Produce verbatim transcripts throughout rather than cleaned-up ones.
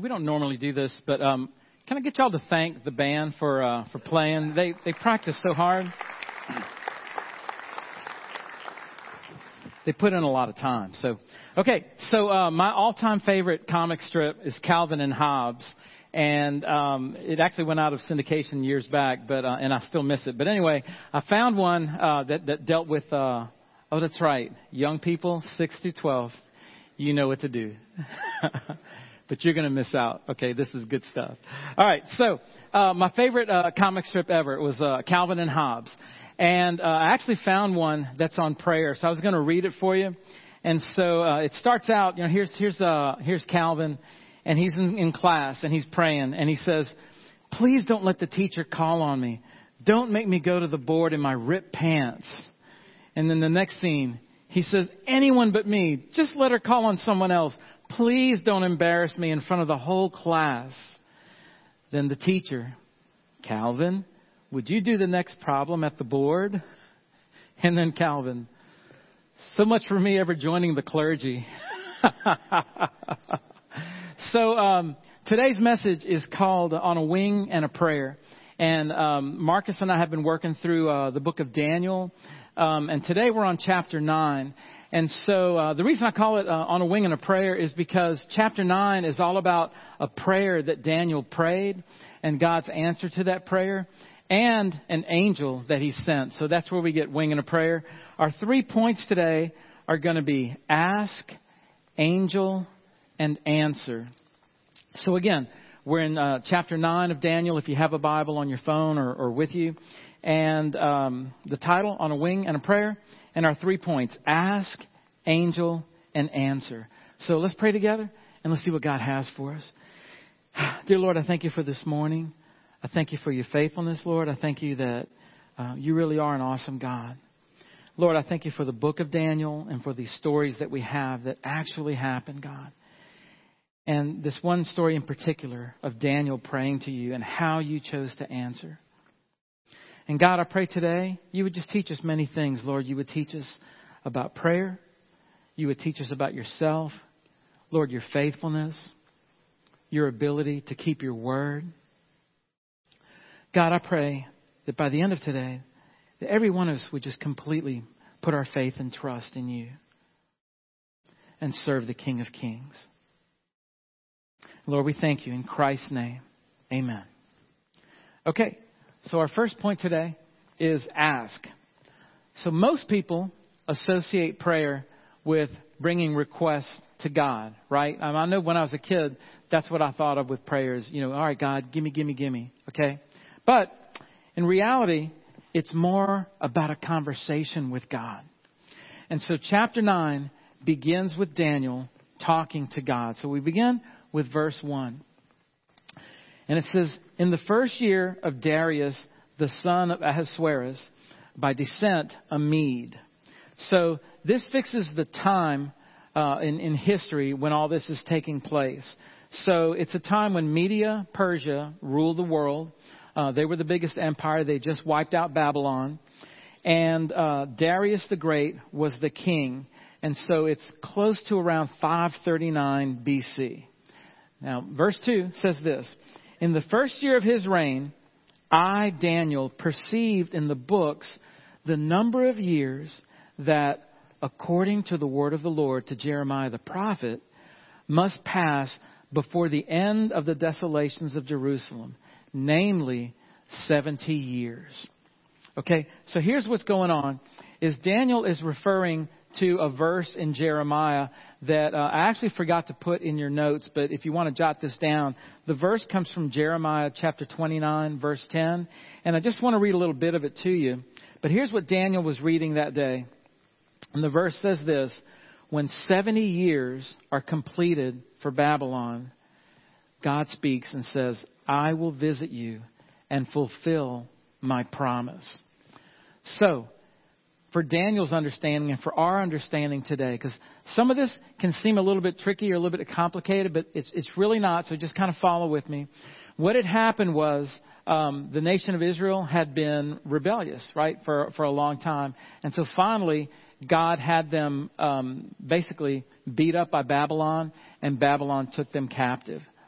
we don't normally do this, but um, can I get y'all to thank the band for uh, for playing? They they practice so hard. They put in a lot of time. So, okay. So uh, my all-time favorite comic strip is Calvin and Hobbes, and um, it actually went out of syndication years back, but uh, and I still miss it. But anyway, I found one uh, that that dealt with. Uh, oh, that's right, young people, six to twelve. You know what to do. But you're going to miss out. Okay, this is good stuff. All right, so uh, my favorite uh, comic strip ever was uh, Calvin and Hobbes. And uh, I actually found one that's on prayer. So I was going to read it for you. And so uh, it starts out, you know, here's here's uh, here's Calvin, and he's in, in class, and he's praying. And he says, please don't let the teacher call on me. Don't make me go to the board in my ripped pants. And then the next scene, he says, anyone but me. Just let her call on someone else. Please don't embarrass me in front of the whole class. Then the teacher, Calvin, would you do the next problem at the board? And then Calvin, so much for me ever joining the clergy. So um, today's message is called On a Wing and a Prayer. And um, Marcus and I have been working through uh, the book of Daniel. Um, and today we're on chapter nine. And so uh, the reason I call it uh, On a Wing and a Prayer is because chapter nine is all about a prayer that Daniel prayed and God's answer to that prayer and an angel that he sent. So that's where we get wing and a prayer. Our three points today are going to be ask, angel, and answer. So again, we're in uh, chapter nine of Daniel, if you have a Bible on your phone or, or with you. And um, the title, On a Wing and a Prayer. And our three points, ask, angel, and answer. So let's pray together and let's see what God has for us. Dear Lord, I thank you for this morning. I thank you for your faithfulness, Lord. I thank you that uh, you really are an awesome God. Lord, I thank you for the book of Daniel and for these stories that we have that actually happened, God. And this one story in particular of Daniel praying to you and how you chose to answer. And God, I pray today you would just teach us many things, Lord. You would teach us about prayer. You would teach us about yourself. Lord, your faithfulness, your ability to keep your word. God, I pray that by the end of today, that every one of us would just completely put our faith and trust in you and serve the King of Kings. Lord, we thank you in Christ's name. Amen. Okay. So our first point today is ask. So most people associate prayer with bringing requests to God, right? I know when I was a kid, that's what I thought of with prayers. You know, all right, God, gimme, gimme, gimme. Okay. But in reality, it's more about a conversation with God. And so chapter nine begins with Daniel talking to God. So we begin with verse one. And it says, in the first year of Darius, the son of Ahasuerus, by descent, a Mede. So this fixes the time uh, in, in history when all this is taking place. So it's a time when Media, Persia ruled the world. Uh, they were the biggest empire. They just wiped out Babylon. And uh, Darius the Great was the king. And so it's close to around five thirty-nine B C. Now, verse two says this. In the first year of his reign, I, Daniel, perceived in the books the number of years that, according to the word of the Lord to Jeremiah the prophet, must pass before the end of the desolations of Jerusalem, namely seventy years. Okay, so here's what's going on, is Daniel is referring to a verse in Jeremiah that uh, I actually forgot to put in your notes, but if you want to jot this down, the verse comes from Jeremiah chapter twenty-nine, verse ten. And I just want to read a little bit of it to you. But here's what Daniel was reading that day. And the verse says this, when seventy years are completed for Babylon, God speaks and says, I will visit you and fulfill my promise. So, for Daniel's understanding and for our understanding today, because some of this can seem a little bit tricky or a little bit complicated, but it's it's really not. So just kind of follow with me. What had happened was um, the nation of Israel had been rebellious, right, for for a long time, and so finally God had them um, basically beat up by Babylon, and Babylon took them captive.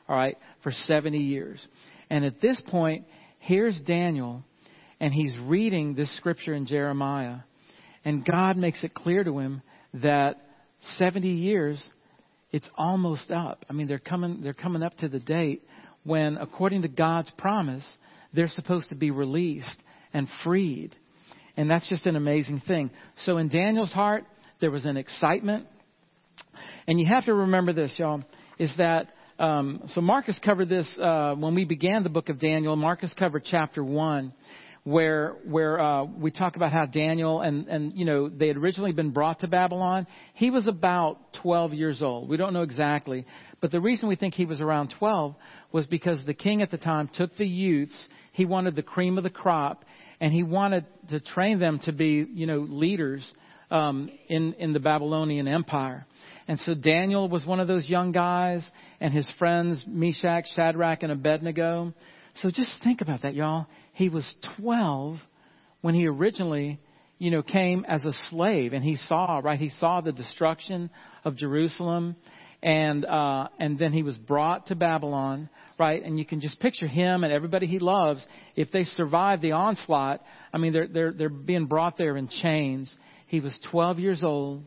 all right, for seventy years. And at this point, here's Daniel, and he's reading this scripture in Jeremiah. And God makes it clear to him that seventy years, it's almost up. I mean, they're coming, they're coming up to the date when, according to God's promise, they're supposed to be released and freed. And that's just an amazing thing. So in Daniel's heart, there was an excitement. And you have to remember this, y'all, is that, um, so Marcus covered this uh, when we began the book of Daniel. Marcus covered chapter one, where where uh, we talk about how Daniel and, and, you know, they had originally been brought to Babylon. He was about twelve years old. We don't know exactly. But the reason we think he was around twelve was because the king at the time took the youths. He wanted the cream of the crop, and he wanted to train them to be, you know, leaders um, in, in the Babylonian Empire. And so Daniel was one of those young guys, and his friends, Meshach, Shadrach, and Abednego. So just think about that, y'all. He was twelve when he originally, you know, came as a slave, and he saw, right, he saw the destruction of Jerusalem, and uh, and then he was brought to Babylon, right? And you can just picture him and everybody he loves. If they survive the onslaught, I mean, they're they're they're being brought there in chains. He was twelve years old.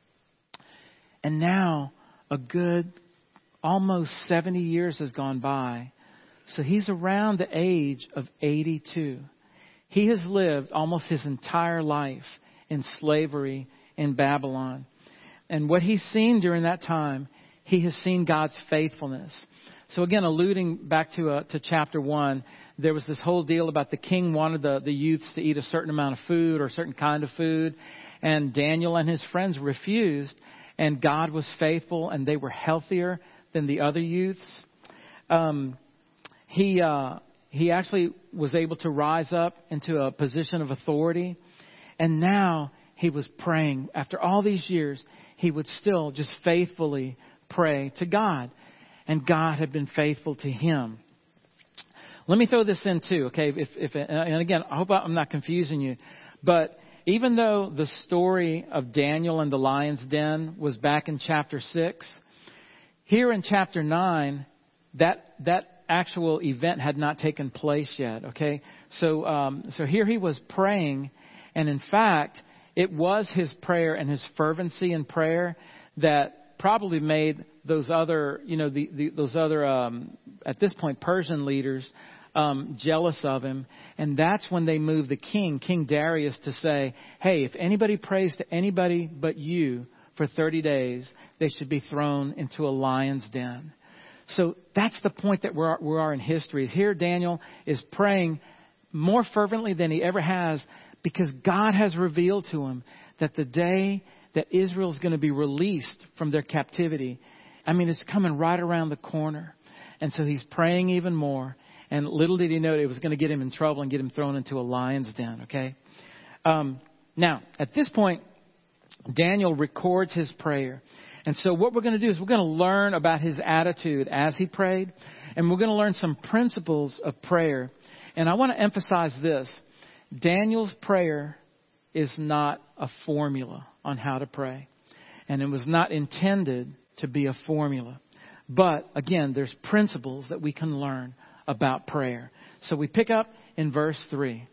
And now a good almost seventy years has gone by. So he's around the age of eighty-two. He has lived almost his entire life in slavery in Babylon. And what he's seen during that time, he has seen God's faithfulness. So again, alluding back to uh, to chapter one, there was this whole deal about the king wanted the, the youths to eat a certain amount of food or a certain kind of food. And Daniel and his friends refused. And God was faithful, and they were healthier than the other youths. Um, he uh, he actually was able to rise up into a position of authority. And now he was praying. After all these years, he would still just faithfully pray to God. And God had been faithful to him. Let me throw this in too, okay? If, if and again, I hope I'm not confusing you, but even though the story of Daniel and the lion's den was back in chapter six, here in chapter nine, that that actual event had not taken place yet. Okay, so um, so here he was praying, and in fact, it was his prayer and his fervency in prayer that probably made those other, you know, the, the those other um, at this point Persian leaders Um, jealous of him. And that's when they moved the king, King Darius, to say, hey, if anybody prays to anybody but you for thirty days, they should be thrown into a lion's den. So that's the point that we're, we are in history. Here Daniel is praying more fervently than he ever has, because God has revealed to him that the day that Israel is going to be released from their captivity, I mean, it's coming right around the corner. And so he's praying even more. And little did he know it was going to get him in trouble and get him thrown into a lion's den, okay? Um, now, at this point, Daniel records his prayer. And so what we're going to do is we're going to learn about his attitude as he prayed. And we're going to learn some principles of prayer. And I want to emphasize this. Daniel's prayer is not a formula on how to pray. And it was not intended to be a formula. But, again, there's principles that we can learn about prayer. So we pick up in verse three.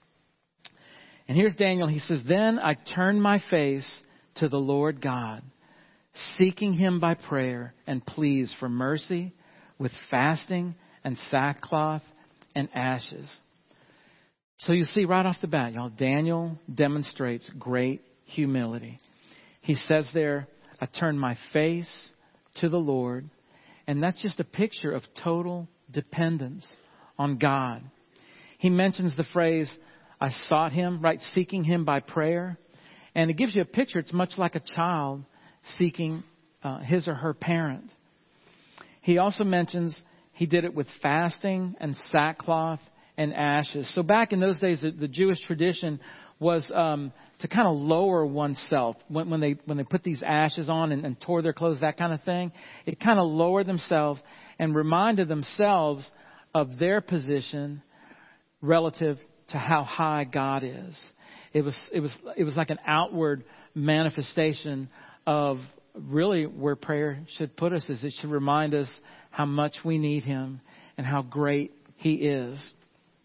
And here's Daniel. He says, then I turned my face to the Lord God, seeking him by prayer and pleas for mercy with fasting and sackcloth and ashes. So you see right off the bat, y'all, Daniel demonstrates great humility. He says there, I turned my face to the Lord. And that's just a picture of total dependence on God. He mentions the phrase, I sought him, right? Seeking him by prayer. And it gives you a picture. It's much like a child seeking uh, his or her parent. He also mentions he did it with fasting and sackcloth and ashes. So back in those days, the, the Jewish tradition was um, to kind of lower oneself. When, when they when they put these ashes on and, and tore their clothes, that kind of thing, it kind of lowered themselves and reminded themselves of their position relative to how high God is. It was it was it was like an outward manifestation of really where prayer should put us is it should remind us how much we need him and how great he is.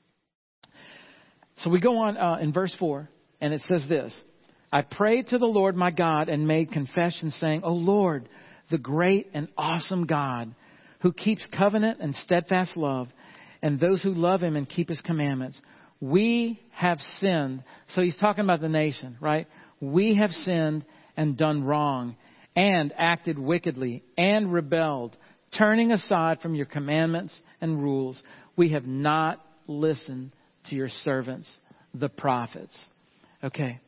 So we go on uh, in verse four, and it says this: I prayed to the Lord my God and made confession, saying, O Lord, the great and awesome God, who keeps covenant and steadfast love, and those who love him and keep his commandments. We have sinned. So he's talking about the nation, right? We have sinned and done wrong and acted wickedly and rebelled, turning aside from your commandments and rules. We have not listened to your servants, the prophets. Okay.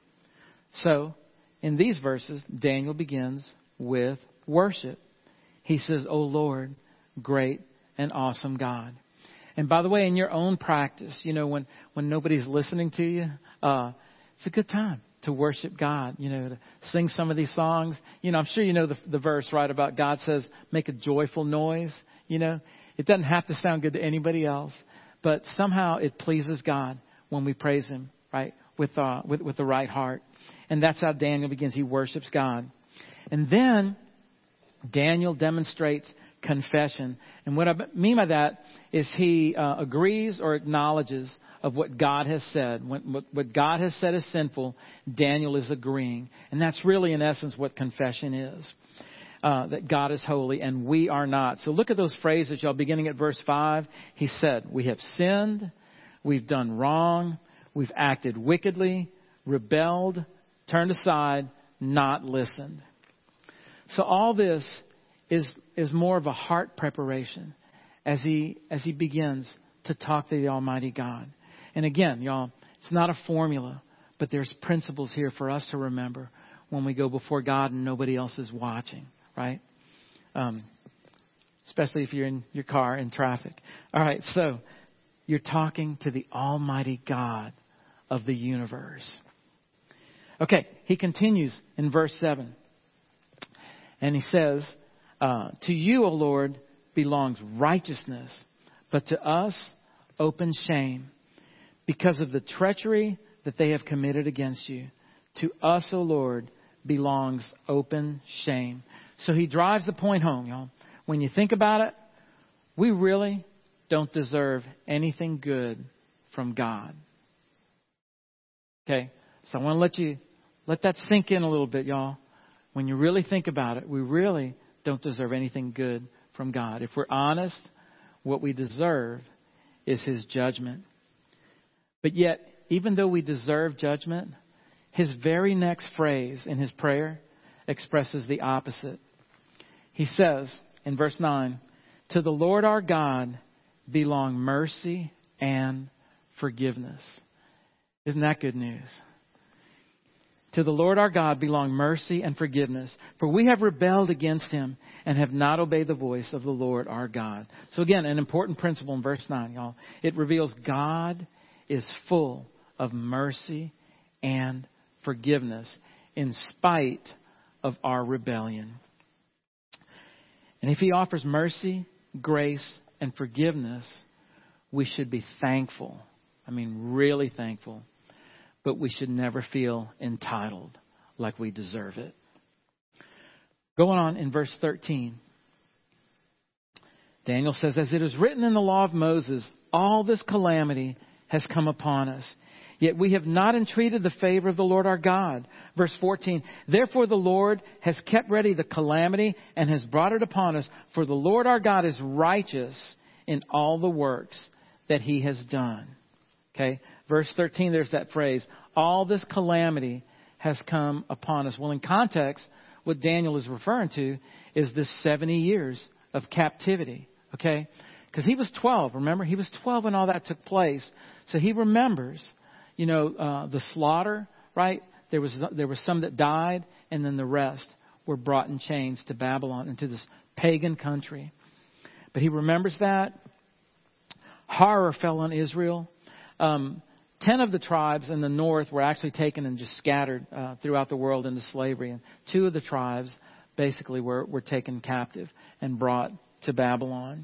So in these verses, Daniel begins with worship. He says, O Lord, great and awesome God. And by the way, in your own practice, you know, when, when nobody's listening to you, uh, it's a good time to worship God, you know, to sing some of these songs. You know, I'm sure you know the, the verse, right, about God says, make a joyful noise. You know, it doesn't have to sound good to anybody else, but somehow it pleases God when we praise him, right, with, uh, with, with the right heart. And that's how Daniel begins. He worships God. And then Daniel demonstrates confession. And what I mean by that is he uh, agrees or acknowledges of what God has said. When, what, what God has said is sinful, Daniel is agreeing. And that's really, in essence, what confession is. Uh, that God is holy and we are not. So look at those phrases, y'all, beginning at verse five. He said, we have sinned, we've done wrong, we've acted wickedly, rebelled, turned aside, not listened. So all this is is more of a heart preparation as he as he begins to talk to the Almighty God. And again, y'all, it's not a formula, but there's principles here for us to remember when we go before God and nobody else is watching, right? Um, especially if you're in your car in traffic. All right, so you're talking to the Almighty God of the universe. Okay, he continues in verse seven. And he says, uh, to you, O Lord, belongs righteousness, but to us open shame because of the treachery that they have committed against you. To us, O Lord, belongs open shame. So he drives the point home, y'all. When you think about it, we really don't deserve anything good from God. Okay, so I want to let you let that sink in a little bit, y'all. When you really think about it, we really don't deserve anything good from God. If we're honest, what we deserve is his judgment. But yet, even though we deserve judgment, his very next phrase in his prayer expresses the opposite. He says in verse nine, to the Lord our God belong mercy and forgiveness. Isn't that good news? To the Lord our God belong mercy and forgiveness, for we have rebelled against him and have not obeyed the voice of the Lord our God. So again, an important principle in verse nine, y'all. It reveals God is full of mercy and forgiveness in spite of our rebellion. And if he offers mercy, grace, and forgiveness, we should be thankful. I mean, really thankful. But we should never feel entitled like we deserve it. Going on in verse thirteen. Daniel says, as it is written in the law of Moses, all this calamity has come upon us. Yet we have not entreated the favor of the Lord our God. Verse fourteen, therefore the Lord has kept ready the calamity and has brought it upon us. For the Lord our God is righteous in all the works that he has done. Okay, verse thirteen, there's that phrase, all this calamity has come upon us. Well, in context, what Daniel is referring to is this seventy years of captivity. Okay, because he was twelve, remember? He was twelve when all that took place. So he remembers, you know, uh, the slaughter, right? There was there was some that died, and then the rest were brought in chains to Babylon, into this pagan country. But he remembers that. Horror fell on Israel. Um, ten of the tribes in the north were actually taken and just scattered uh, throughout the world into slavery. And two of the tribes basically were, were taken captive and brought to Babylon.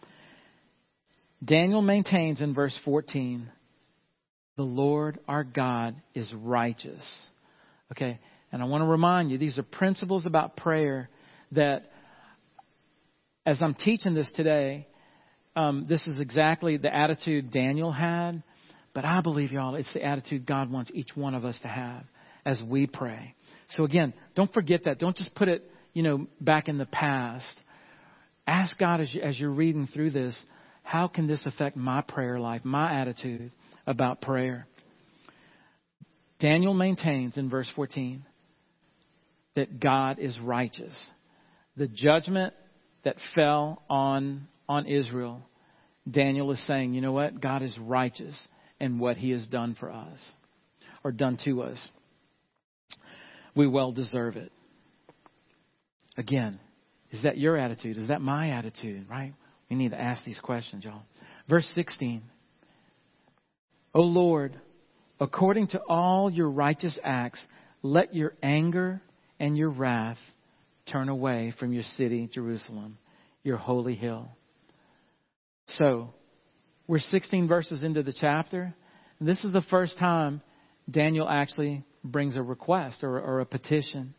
Daniel maintains in verse fourteen, the Lord our God is righteous. Okay, and And I want to remind you, these are principles about prayer that, as I'm teaching this today, um, this is exactly the attitude Daniel had. But I believe, y'all, it's the attitude God wants each one of us to have as we pray. So again, don't forget that. Don't just put it, you know, back in the past. Ask God as, you, as you're reading through this, how can this affect my prayer life, my attitude about prayer? Daniel maintains in verse fourteen that God is righteous. The judgment that fell on, on Israel, Daniel is saying, you know what? God is righteous in what he has done for us or done to us. We well deserve it. Again, is that your attitude? Is that my attitude, right? We need to ask these questions, y'all. Verse sixteen. O Lord, according to all your righteous acts, let your anger and your wrath turn away from your city, Jerusalem, your holy hill. So, we're sixteen verses into the chapter. And this is the first time Daniel actually brings a request or, or a petition.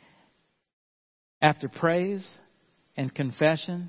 After praise and confession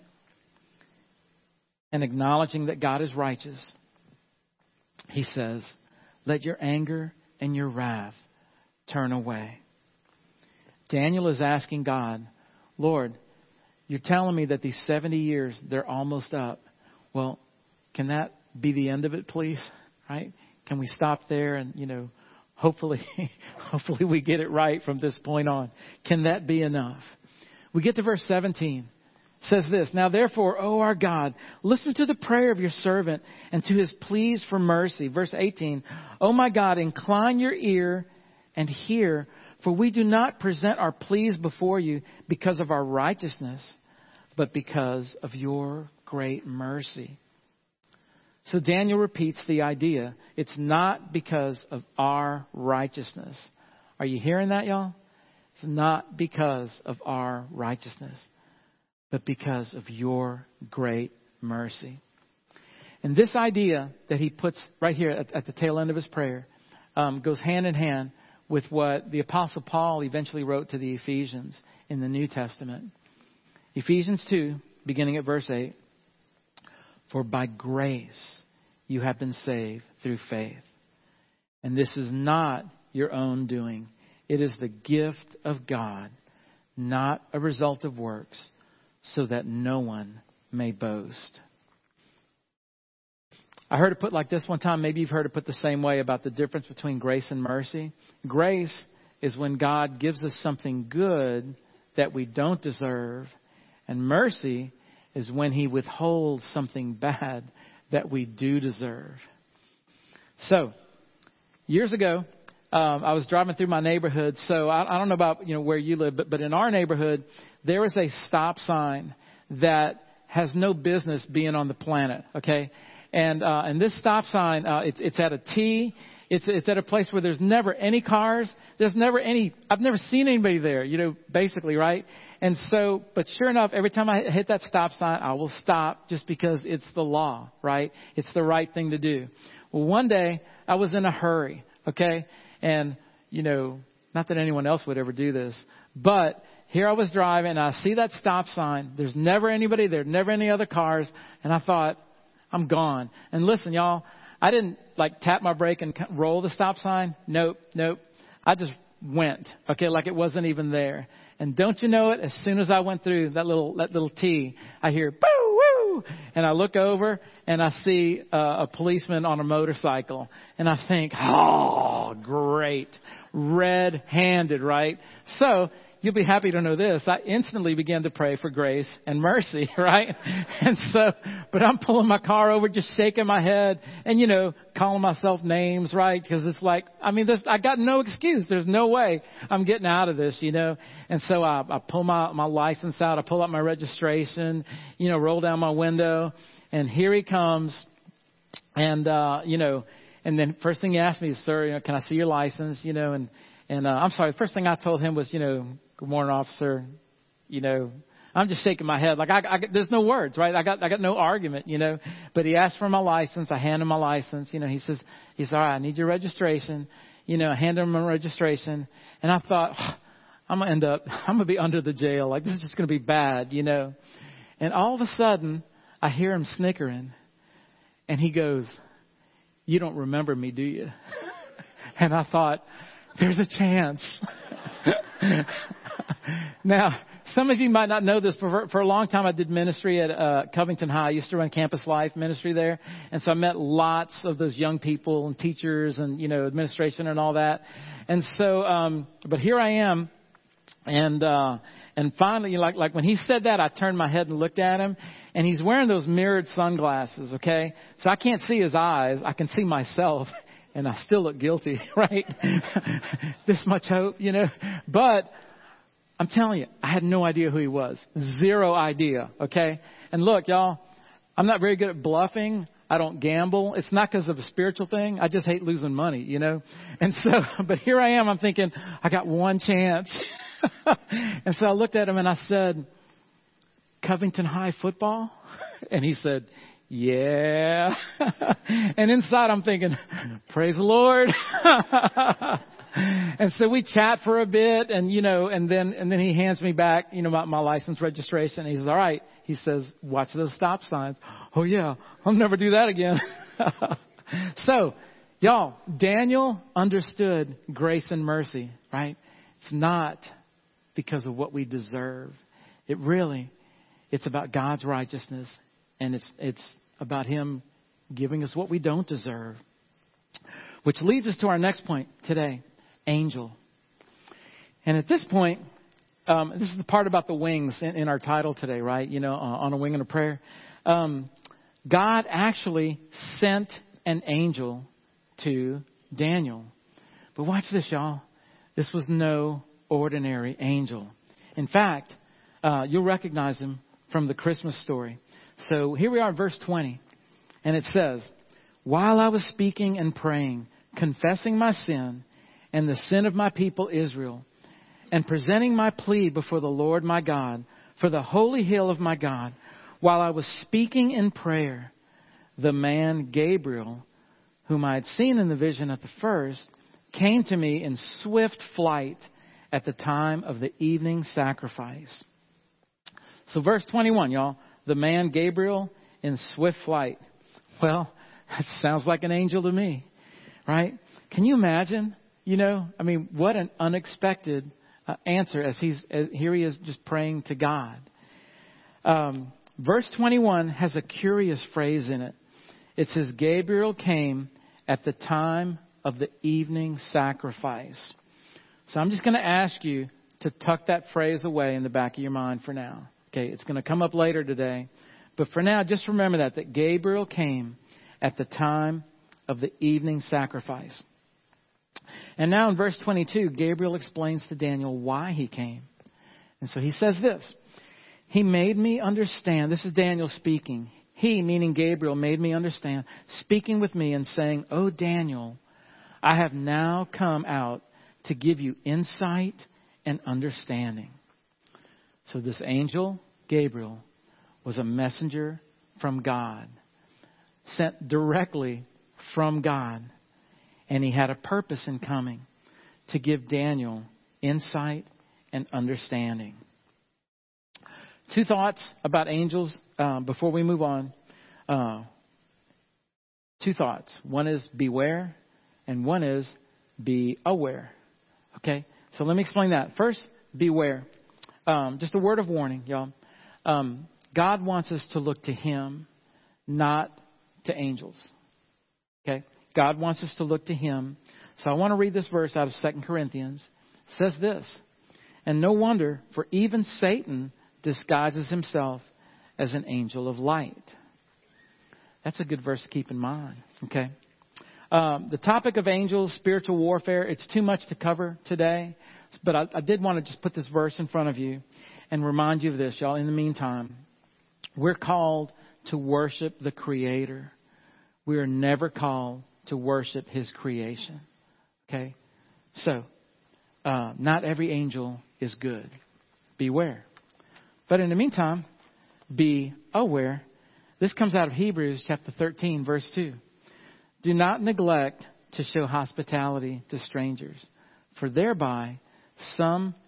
and acknowledging that God is righteous, he says, let your anger and your wrath turn away. Daniel is asking God, Lord, you're telling me that these seventy years, they're almost up. Well, can that be the end of it, please? Right? Can we stop there and, you know, hopefully, hopefully we get it right from this point on. Can that be enough? We get to verse seventeen. It says this, now therefore, O our God, listen to the prayer of your servant and to his pleas for mercy. Verse eighteen, O my God, incline your ear and hear, for we do not present our pleas before you because of our righteousness, but because of your great mercy. So Daniel repeats the idea. It's not because of our righteousness. Are you hearing that, y'all? It's not because of our righteousness, but because of your great mercy. And this idea that he puts right here at, at the tail end of his prayer um, goes hand in hand with what the Apostle Paul eventually wrote to the Ephesians in the New Testament. Ephesians two, beginning at verse eight. For by grace you have been saved through faith. And this is not your own doing. It is the gift of God, not a result of works, so that no one may boast. I heard it put like this one time. Maybe you've heard it put the same way about the difference between grace and mercy. Grace is when God gives us something good that we don't deserve. And mercy is when he withholds something bad that we do deserve. So, years ago, um, I was driving through my neighborhood. So I, I don't know about, you know, where you live, but, but in our neighborhood, there is a stop sign that has no business being on the planet. Okay. And, uh, and this stop sign, uh, it's, it's at a T. It's, it's at a place where there's never any cars. There's never any, I've never seen anybody there, you know, basically, right? And so, but sure enough, every time I hit that stop sign, I will stop just because it's the law, right? It's the right thing to do. Well, one day I was in a hurry, okay? And, you know, not that anyone else would ever do this, but here I was driving and I see that stop sign. There's never anybody there, never any other cars. And I thought, I'm gone. And listen, y'all, I didn't like tap my brake and roll the stop sign. Nope, nope. I just went, okay, like it wasn't even there. And don't you know it? As soon as I went through that little that little T, I hear boo woo, and I look over and I see uh, a policeman on a motorcycle, and I think, oh, great, red-handed, right? So you'll be happy to know this. I instantly began to pray for grace and mercy, right? And so, but I'm pulling my car over, just shaking my head and, you know, calling myself names, right? Because it's like, I mean, there's, I got no excuse. There's no way I'm getting out of this, you know? And so I, I pull my, my license out. I pull out my registration, you know, roll down my window, and here he comes. And, uh, you know, and then first thing he asked me is, sir, you know, can I see your license? You know, and, and, uh, I'm sorry. The first thing I told him was, you know, good morning, officer. You know, I'm just shaking my head. Like, I, I, there's no words, right? I got, I got no argument, you know, but he asked for my license. I hand him my license. You know, he says, he says, all right, I need your registration. You know, I hand him my registration. And I thought, oh, I'm going to end up, I'm going to be under the jail. Like, this is just going to be bad, you know. And all of a sudden, I hear him snickering. And he goes, you don't remember me, do you? And I thought, there's a chance. Now, some of you might not know this, but for, for a long time I did ministry at uh, Covington High. I used to run Campus Life ministry there. And so I met lots of those young people and teachers and, you know, administration and all that. And so, um, but here I am. And, uh, and finally, like, like when he said that, I turned my head and looked at him. And he's wearing those mirrored sunglasses, okay? So I can't see his eyes. I can see myself. And I still look guilty, right? This much hope, you know. But I'm telling you, I had no idea who he was. Zero idea, okay? And look, y'all, I'm not very good at bluffing. I don't gamble. It's not because of a spiritual thing. I just hate losing money, you know. And so, but here I am. I'm thinking, I got one chance. And so I looked at him and I said, Covington High football? And he said, yeah. And inside I'm thinking, praise the Lord. And so we chat for a bit and, you know, and then, and then he hands me back, you know, my, my license registration. And he says, all right. He says, watch those stop signs. Oh yeah, I'll never do that again. So y'all, Daniel understood grace and mercy, right? It's not because of what we deserve. It really, it's about God's righteousness. And it's, it's about him giving us what we don't deserve. Which leads us to our next point today, angel. And at this point, um, this is the part about the wings in, in our title today, right? You know, uh, on a wing and a prayer. Um, God actually sent an angel to Daniel. But watch this, y'all. This was no ordinary angel. In fact, uh, you'll recognize him from the Christmas story. So here we are in verse twenty. And it says, while I was speaking and praying, confessing my sin and the sin of my people Israel, and presenting my plea before the Lord my God for the holy hill of my God, while I was speaking in prayer, the man Gabriel, whom I had seen in the vision at the first, came to me in swift flight at the time of the evening sacrifice. So verse twenty-one, y'all, the man Gabriel in swift flight. Well, that sounds like an angel to me, right? Can you imagine? You know, I mean, what an unexpected uh, answer as he's as here he is just praying to God. Um, verse twenty-one has a curious phrase in it. It says, Gabriel came at the time of the evening sacrifice. So I'm just going to ask you to tuck that phrase away in the back of your mind for now. Okay, it's going to come up later today. But for now, just remember that, that Gabriel came at the time of the evening sacrifice. And now in verse twenty-two, Gabriel explains to Daniel why he came. And so he says this, he made me understand, this is Daniel speaking. He, meaning Gabriel, made me understand, speaking with me and saying, "O Daniel, I have now come out to give you insight and understanding." So this angel, Gabriel, was a messenger from God, sent directly from God. And he had a purpose in coming, to give Daniel insight and understanding. Two thoughts about angels um, before we move on. Uh, two thoughts. One is beware, and one is be aware. Okay, so let me explain that. First, beware. Um, just a word of warning, y'all. Um, God wants us to look to Him, not to angels. Okay, God wants us to look to Him. So I want to read this verse out of Second Corinthians. It says this, "And no wonder, for even Satan disguises himself as an angel of light." That's a good verse to keep in mind. Okay. Um, the topic of angels, spiritual warfare, it's too much to cover today. But I, I did want to just put this verse in front of you and remind you of this, y'all. In the meantime, we're called to worship the Creator. We are never called to worship His creation. Okay? So, uh, not every angel is good. Beware. But in the meantime, be aware. This comes out of Hebrews chapter thirteen, verse two. "Do not neglect to show hospitality to strangers, for thereby some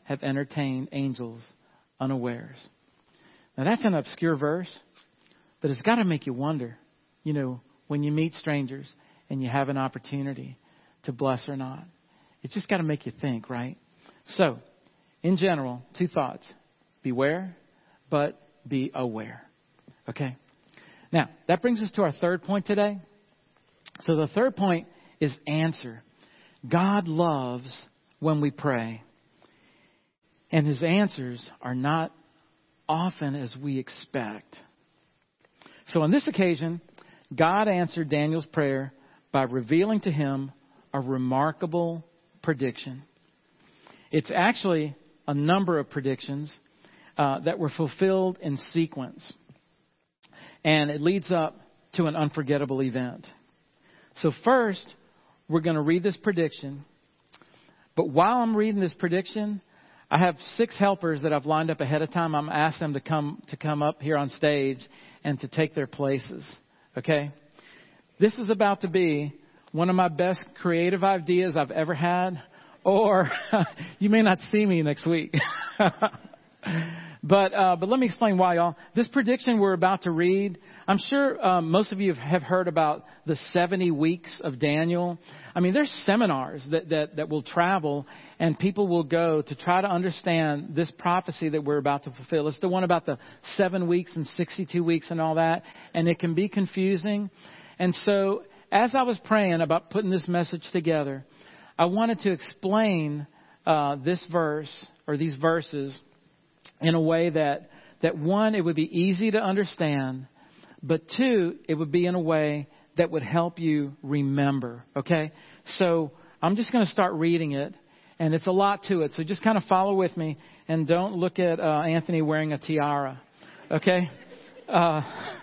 have entertained angels unawares. Now that's an obscure verse, but it's got to make you wonder, you know, when you meet strangers and you have an opportunity to bless or not. It's just got to make you think, right? So, in general, two thoughts. Beware, but be aware. Okay? Now, that brings us to our third point today. So the third point is answer. God loves when we pray. And His answers are not often as we expect. So on this occasion, God answered Daniel's prayer by revealing to him a remarkable prediction. It's actually a number of predictions uh, that were fulfilled in sequence. And it leads up to an unforgettable event. So first, we're going to read this prediction. But while I'm reading this prediction, I have six helpers that I've lined up ahead of time. I'm asked them to come to come up here on stage and to take their places. Okay? This is about to be one of my best creative ideas I've ever had. Or you may not see me next week. But uh, but let me explain why, y'all. This prediction we're about to read, I'm sure um, most of you have heard about the seventy weeks of Daniel. I mean, there's seminars that, that, that will travel and people will go to try to understand this prophecy that we're about to fulfill. It's the one about the seven weeks and sixty-two weeks and all that. And it can be confusing. And so as I was praying about putting this message together, I wanted to explain uh, this verse or these verses in a way that, that one, it would be easy to understand, but two, it would be in a way that would help you remember. Okay? So I'm just going to start reading it, and it's a lot to it. So just kind of follow with me, and don't look at uh, Anthony wearing a tiara. Okay? Uh,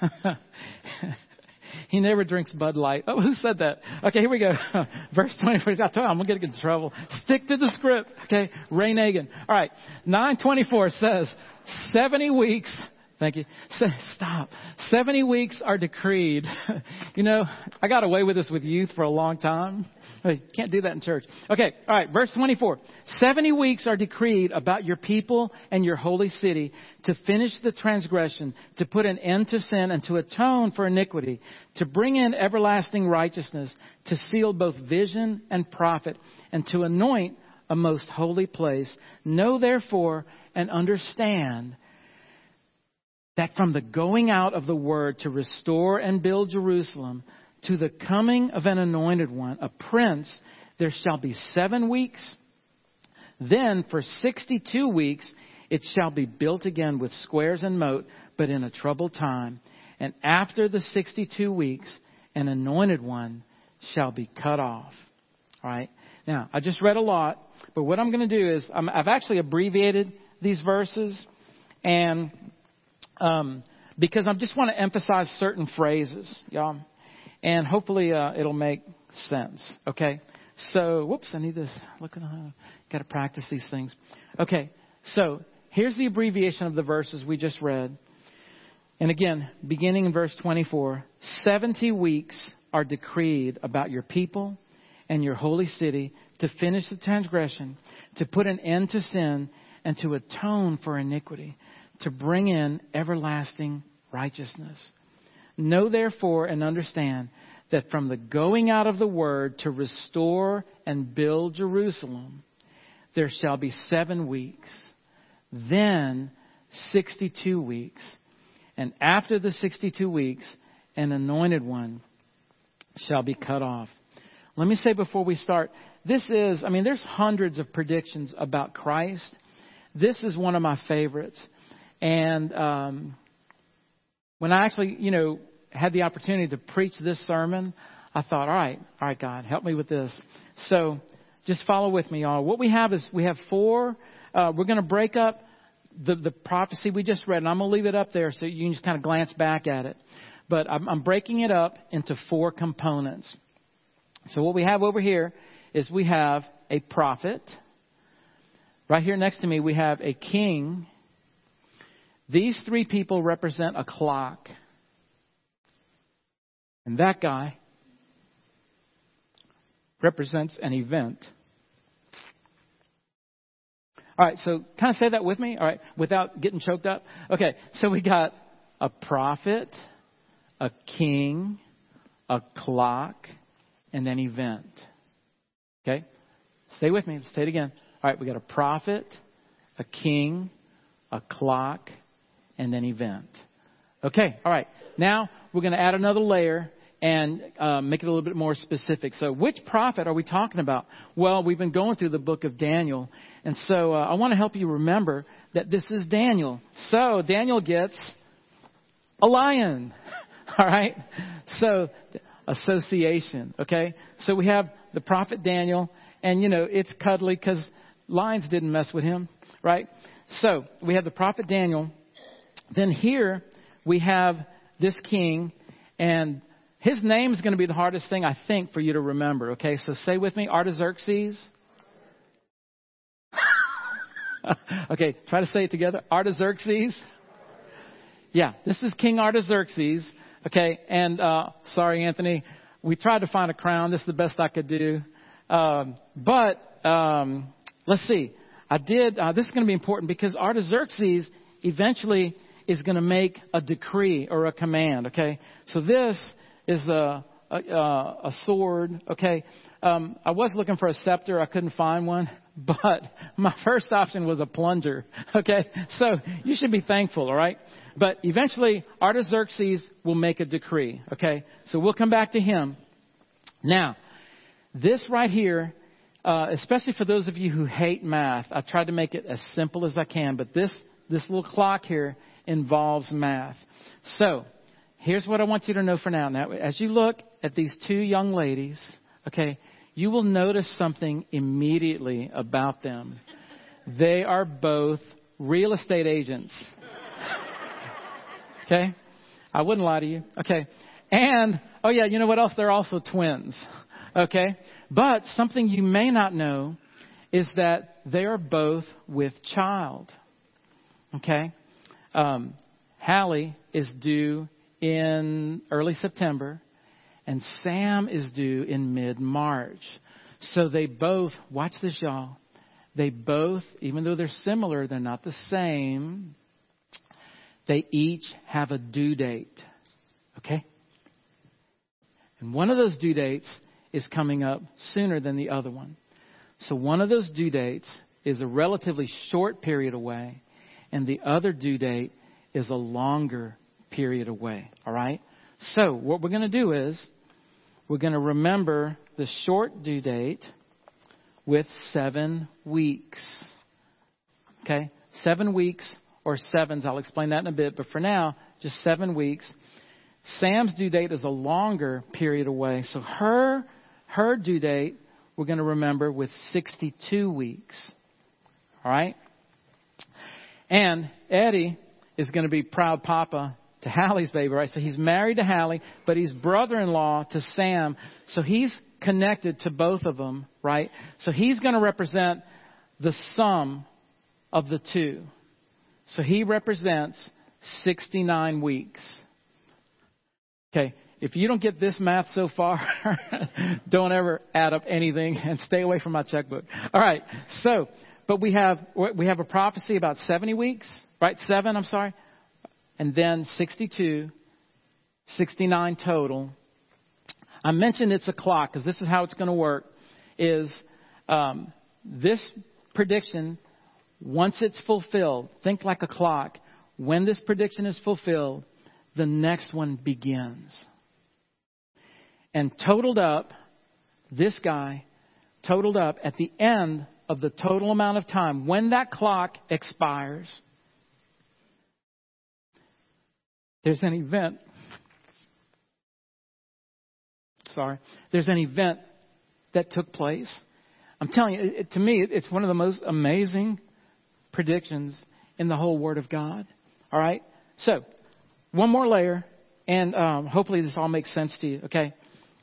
He never drinks Bud Light. Oh, who said that? Okay, here we go. Verse twenty-four. I told you I'm going to get in trouble. Stick to the script. Okay, Ray Nagin. All right, nine twenty-four says, seventy weeks. Thank you. Stop. seventy weeks are decreed. You know, I got away with this with youth for a long time. You can't do that in church. Okay. All right. Verse twenty-four. seventy weeks are decreed about your people and your holy city to finish the transgression, to put an end to sin and to atone for iniquity, to bring in everlasting righteousness, to seal both vision and prophet, and to anoint a most holy place. Know therefore and understand that from the going out of the word to restore and build Jerusalem to the coming of an anointed one, a prince, there shall be seven weeks. Then for sixty-two weeks it shall be built again with squares and moat, but in a troubled time. And after the sixty-two weeks, an anointed one shall be cut off. All right. Now, I just read a lot, but what I'm going to do is I'm, I've actually abbreviated these verses, and um, because I just want to emphasize certain phrases, y'all. And hopefully uh, it'll make sense. Okay. So, whoops, I need this. Look at uh, got to practice these things. Okay. So here's the abbreviation of the verses we just read. And again, beginning in verse twenty-four, seventy weeks are decreed about your people and your holy city to finish the transgression, to put an end to sin, and to atone for iniquity, to bring in everlasting righteousness. Know therefore and understand that from the going out of the word to restore and build Jerusalem, there shall be seven weeks, then sixty-two weeks. And after the sixty-two weeks, an anointed one shall be cut off. Let me say before we start, this is, I mean, there's hundreds of predictions about Christ. This is one of my favorites. And um, when I actually, you know, had the opportunity to preach this sermon, I thought, all right, all right, God, help me with this. So just follow with me, y'all. What we have is we have four. Uh, we're going to break up the, the prophecy we just read, and I'm going to leave it up there so you can just kind of glance back at it. But I'm, I'm breaking it up into four components. So what we have over here is we have a prophet. Right here next to me, we have a king. These three people represent a clock. And that guy represents an event. All right, so kind of say that with me, all right, without getting choked up. Okay, so we got a prophet, a king, a clock, and an event. Okay, stay with me. Let's say it again. All right, we got a prophet, a king, a clock, and an event. Okay, all right. Now we're going to add another layer and uh, make it a little bit more specific. So which prophet are we talking about? Well, we've been going through the book of Daniel. And so uh, I want to help you remember that this is Daniel. So Daniel gets a lion. All right. So association. Okay. So we have the prophet Daniel. And, you know, it's cuddly because lions didn't mess with him. Right. So we have the prophet Daniel. Then here we have this king, and his name is going to be the hardest thing, I think, for you to remember. Okay, so say with me, Artaxerxes. Okay, try to say it together. Artaxerxes. Yeah, this is King Artaxerxes. Okay, and uh, sorry, Anthony, we tried to find a crown. This is the best I could do. Um, but um, let's see. I did. Uh, this is going to be important because Artaxerxes eventually is going to make a decree or a command. Okay, so this is a, a, a sword. Okay. Um, I was looking for a scepter. I couldn't find one, but my first option was a plunger. Okay. So you should be thankful. All right. But eventually Artaxerxes will make a decree. Okay. So we'll come back to him. Now, this right here, uh, especially for those of you who hate math, I tried to make it as simple as I can, but this, this little clock here involves math. So, here's what I want you to know for now. Now, as you look at these two young ladies, okay, you will notice something immediately about them. They are both real estate agents. Okay? I wouldn't lie to you. Okay. And, oh yeah, you know what else? They're also twins. Okay? But something you may not know is that they are both with child. Okay? Um, Hallie is due in early September, and Sam is due in mid-March. So they both, watch this, y'all. They both, even though they're similar, they're not the same. They each have a due date. Okay? And one of those due dates is coming up sooner than the other one. So one of those due dates is a relatively short period away, and the other due date is a longer period away. All right? So what we're going to do is we're going to remember the short due date with seven weeks. Okay? Seven weeks or sevens. I'll explain that in a bit. But for now, just seven weeks. Sam's due date is a longer period away. So her, her due date, we're going to remember with sixty-two weeks. All right? And Eddie is going to be proud papa to Hallie's baby, right? So he's married to Hallie, but he's brother-in-law to Sam. So he's connected to both of them, right? So he's going to represent the sum of the two. So he represents sixty-nine weeks. Okay, if you don't get this math so far, don't ever add up anything and stay away from my checkbook. All right, so, but we have we have a prophecy about seventy weeks, right? Seven, I'm sorry. And then sixty-two, sixty-nine total. I mentioned it's a clock because this is how it's going to work. Is um, this prediction, once it's fulfilled, think like a clock. When this prediction is fulfilled, the next one begins. And totaled up, this guy, totaled up at the end of the total amount of time, when that clock expires, there's an event. Sorry. There's an event that took place. I'm telling you, it, to me, it's one of the most amazing predictions in the whole Word of God. All right? So, one more layer, and um, hopefully this all makes sense to you. Okay?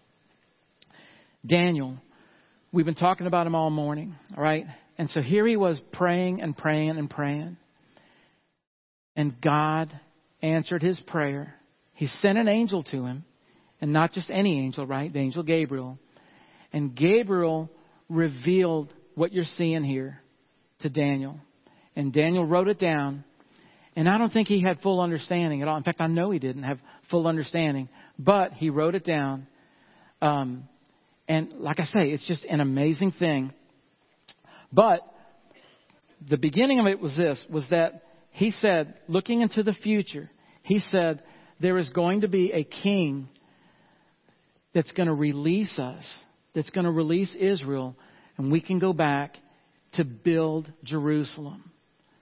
Daniel, we've been talking about him all morning. All right? And so here he was praying and praying and praying. And God answered his prayer. He sent an angel to him. And not just any angel, right? The angel Gabriel. And Gabriel revealed what you're seeing here. to Daniel. And Daniel wrote it down. And I don't think he had full understanding at all. In fact, I know he didn't have full understanding. But he wrote it down. Um, and like I say, it's just an amazing thing. But the beginning of it was this, was that he said, looking into the future, he said, there is going to be a king that's going to release us, that's going to release Israel, and we can go back to build Jerusalem.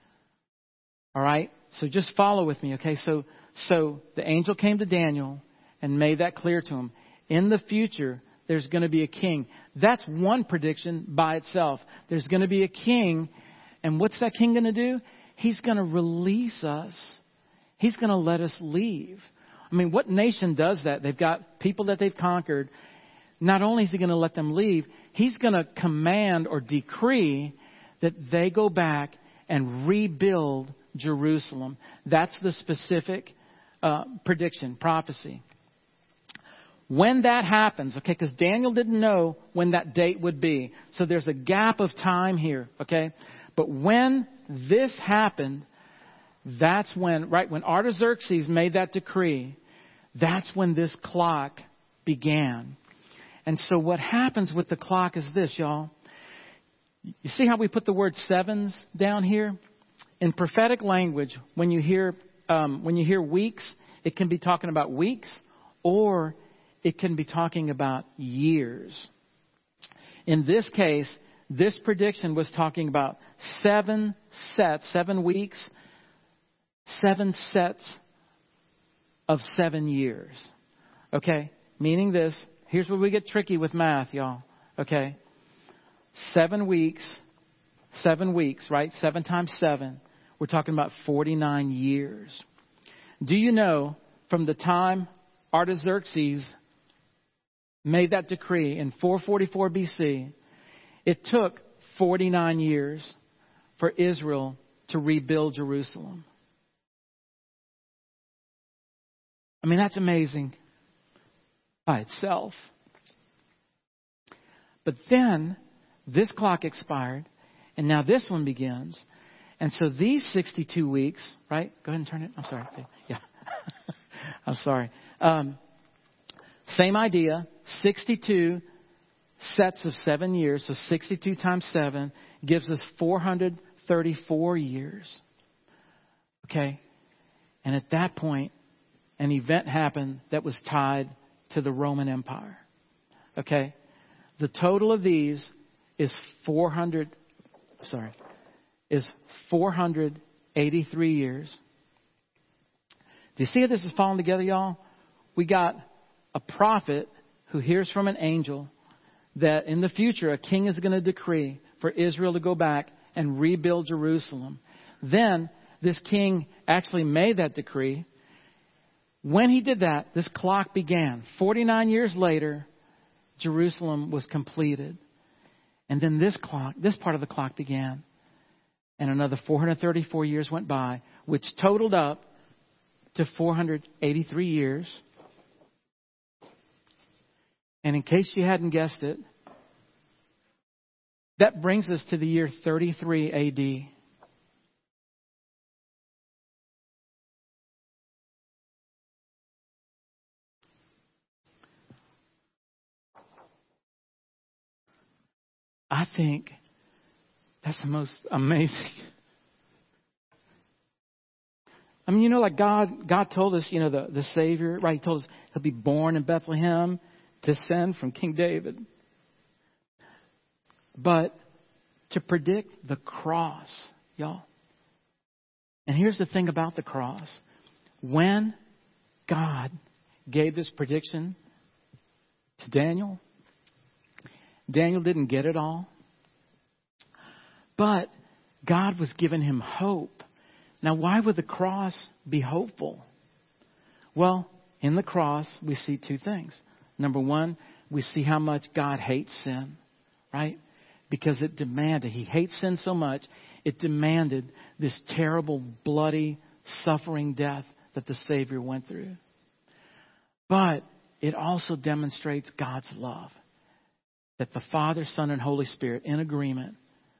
All right? So just follow with me, okay? So, so the angel came to Daniel and made that clear to him. In the future, there's going to be a king. That's one prediction by itself. There's going to be a king. And what's that king going to do? He's going to release us. He's going to let us leave. I mean, what nation does that? They've got people that they've conquered. Not only is he going to let them leave, he's going to command or decree that they go back and rebuild Jerusalem. That's the specific uh, prediction, prophecy. When that happens, okay, because Daniel didn't know when that date would be. So there's a gap of time here, okay? But when this happened, that's when, right, when Artaxerxes made that decree, that's when this clock began. And so what happens with the clock is this, y'all. You see how we put the word sevens down here? In prophetic language, when you hear um, when you hear weeks, it can be talking about weeks, or it can be talking about years. In this case, this prediction was talking about seven sets, seven weeks, seven sets of seven years. Okay? Meaning this, here's where we get tricky with math, y'all. Okay? Seven weeks, seven weeks, right? Seven times seven. We're talking about forty-nine years. Do you know from the time Artaxerxes made that decree in four forty-four B C, it took forty-nine years for Israel to rebuild Jerusalem? I mean, that's amazing by itself. But then this clock expired, and now this one begins. And so these sixty-two weeks, right? Go ahead and turn it. I'm sorry. Yeah. I'm sorry. Um, same idea. sixty-two sets of seven years. So sixty-two times seven gives us four hundred thirty-four years. Okay. And at that point, an event happened that was tied to the Roman Empire. Okay. The total of these is four hundred, sorry, is four hundred eighty-three years. Do you see how this is falling together, y'all? We got a prophet who hears from an angel that in the future a king is going to decree for Israel to go back and rebuild Jerusalem. Then this king actually made that decree. When he did that, this clock began. forty-nine years later, Jerusalem was completed. And then this clock, this part of the clock began. And another four hundred thirty-four years went by, which totaled up to four hundred eighty-three years. And in case you hadn't guessed it, that brings us to the year thirty-three A D. I think that's the most amazing. I mean, you know, like God, God told us, you know, the, the Savior, right? He told us he'll be born in Bethlehem, descend from King David. But to predict the cross, y'all. And here's the thing about the cross. When God gave this prediction to Daniel, Daniel didn't get it all. But God was giving him hope. Now, why would the cross be hopeful? Well, in the cross, we see two things. Number one, we see how much God hates sin, right? Because it demanded, he hates sin so much, it demanded this terrible, bloody, suffering death that the Savior went through. But it also demonstrates God's love. That the Father, Son, and Holy Spirit, in agreement,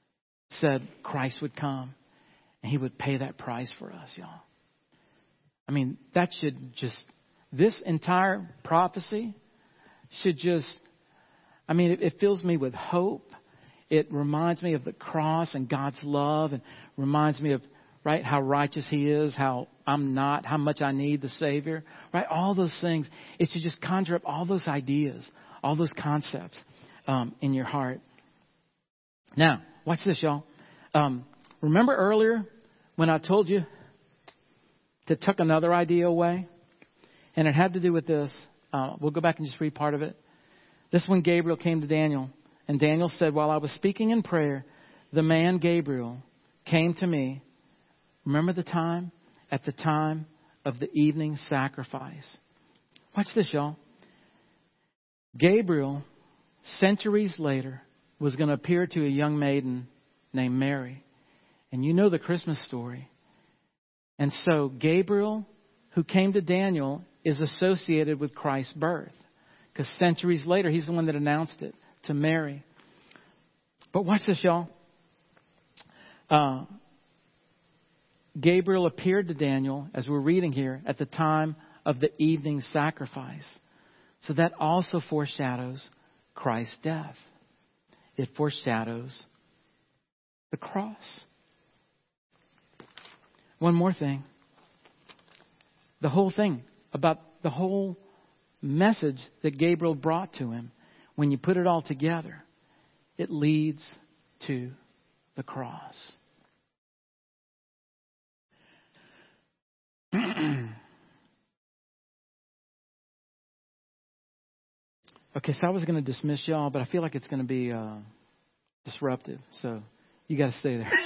said Christ would come and he would pay that price for us, y'all. I mean, that should just, this entire prophecy should just, I mean, it, it fills me with hope. It reminds me of the cross and God's love, and reminds me of, right, how righteous he is, how I'm not, how much I need the Savior, right? All those things. It should just conjure up all those ideas, all those concepts um, in your heart. Now, watch this, y'all. Um, remember earlier when I told you to tuck another idea away? And it had to do with this. Uh, we'll go back and just read part of it. This one, Gabriel came to Daniel. And Daniel said, while I was speaking in prayer, the man Gabriel came to me. Remember the time? At the time of the evening sacrifice. Watch this, y'all. Gabriel, centuries later, was going to appear to a young maiden named Mary. And you know the Christmas story. And so Gabriel, who came to Daniel, is associated with Christ's birth. Because centuries later, he's the one that announced it to Mary. But watch this, y'all. Uh, Gabriel appeared to Daniel, as we're reading here, at the time of the evening sacrifice. So that also foreshadows Christ's death. It foreshadows the cross. One more thing. The whole thing about the whole message that Gabriel brought to him, when you put it all together, it leads to the cross. Okay, so I was going to dismiss y'all, but I feel like it's going to be uh, disruptive. So you got to stay there.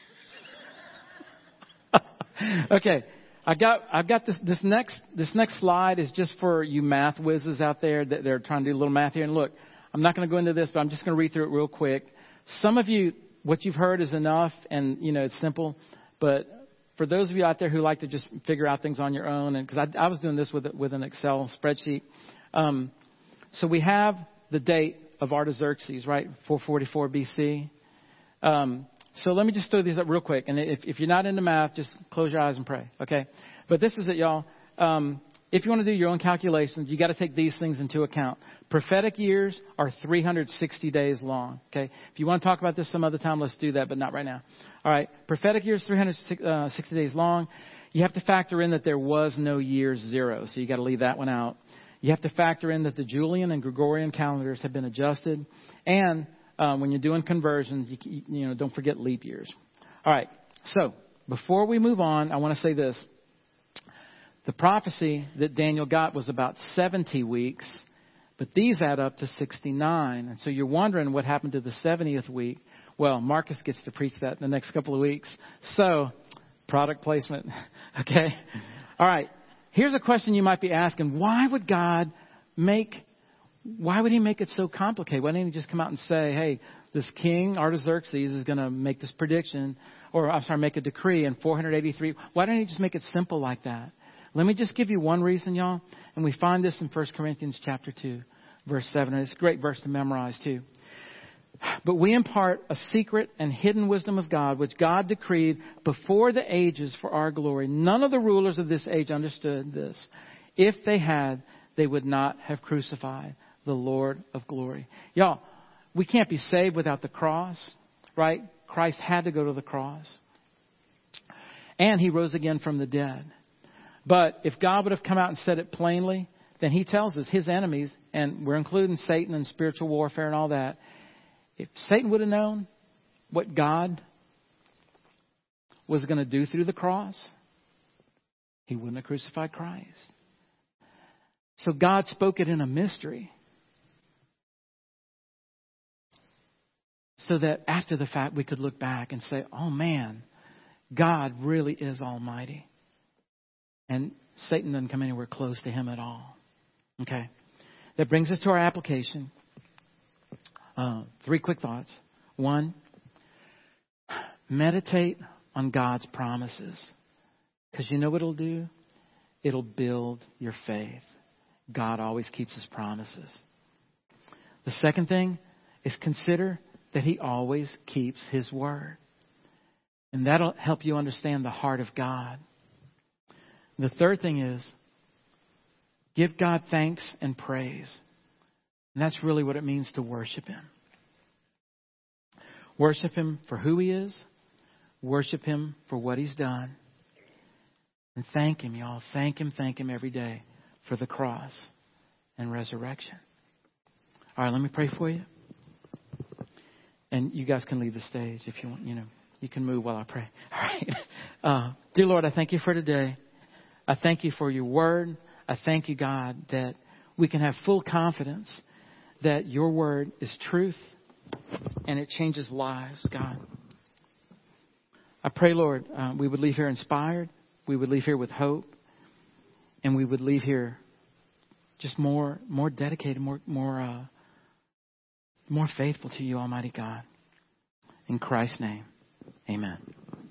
Okay, I got I've got this this next this next slide is just for you math whizzes out there that they're trying to do a little math here. And look, I'm not going to go into this, but I'm just going to read through it real quick. Some of you, what you've heard is enough, and you know it's simple. But for those of you out there who like to just figure out things on your own, and because I, I was doing this with with an Excel spreadsheet, um, so we have the date of Artaxerxes, right, four forty-four B C. Um, So let me just throw these up real quick. And if, if you're not into math, just close your eyes and pray. Okay. But this is it, y'all. Um, if you want to do your own calculations, you got to take these things into account. Prophetic years are three hundred sixty days long. Okay. If you want to talk about this some other time, let's do that, but not right now. All right. Prophetic years, three hundred sixty days long. You have to factor in that there was no year zero. So you got to leave that one out. You have to factor in that the Julian and Gregorian calendars have been adjusted. And Um, when you're doing conversions, you, you know, don't forget leap years. All right. So before we move on, I want to say this. The prophecy that Daniel got was about seventy weeks, but these add up to sixty-nine. And so you're wondering what happened to the seventieth week. Well, Marcus gets to preach that in the next couple of weeks. So product placement. Okay. All right. Here's a question you might be asking. Why would God make Why would he make it so complicated? Why didn't he just come out and say, hey, this king, Artaxerxes, is going to make this prediction, or I'm sorry, make a decree in four eighty-three. Why didn't he just make it simple like that? Let me just give you one reason, y'all. And we find this in First Corinthians chapter two, verse seven. And it's a great verse to memorize too. But we impart a secret and hidden wisdom of God, which God decreed before the ages for our glory. None of the rulers of this age understood this. If they had, they would not have crucified the Lord of glory. Y'all, we can't be saved without the cross, right? Christ had to go to the cross. And he rose again from the dead. But if God would have come out and said it plainly, then he tells us his enemies, and we're including Satan and spiritual warfare and all that. If Satan would have known what God was going to do through the cross, he wouldn't have crucified Christ. So God spoke it in a mystery, so that after the fact we could look back and say, oh man, God really is almighty. And Satan doesn't come anywhere close to him at all. Okay. That brings us to our application. Uh, three quick thoughts. One, meditate on God's promises. Because you know what it'll do? It'll build your faith. God always keeps his promises. The second thing is consider that He always keeps His word. And that'll help you understand the heart of God. The third thing is, give God thanks and praise. And that's really what it means to worship Him. Worship Him for who He is. Worship Him for what He's done. And thank Him, y'all. Thank Him, thank Him every day for the cross and resurrection. All right, let me pray for you. And you guys can leave the stage if you want. You know, you can move while I pray. All right. Uh, dear Lord, I thank You for today. I thank You for Your word. I thank You, God, that we can have full confidence that Your word is truth and it changes lives, God. I pray, Lord, uh, we would leave here inspired. We would leave here with hope. And we would leave here just more, more dedicated, more, more, uh, more faithful to You, Almighty God. In Christ's name, amen.